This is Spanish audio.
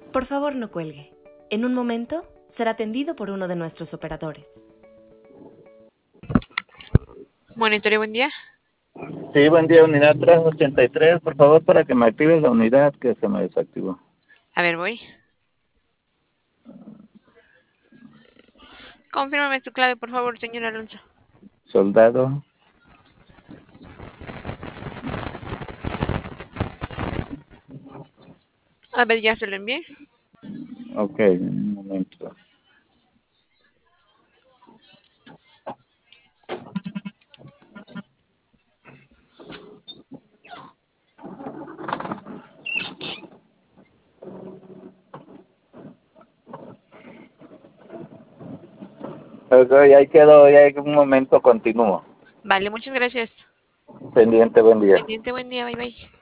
Por favor, no cuelgue. En un momento será atendido por uno de nuestros operadores. Monitorio, buen día. Sí, buen día, unidad 383, por favor, para que me active la unidad que se me desactivó. A ver, voy. Confírmame tu clave, por favor, señor Alonso. Soldado. A ver, ya se lo envié. Ok, un momento. Ok, ahí quedó, ya hay un momento continuo. Vale, muchas gracias. Pendiente, buen día. Pendiente, buen día, bye bye.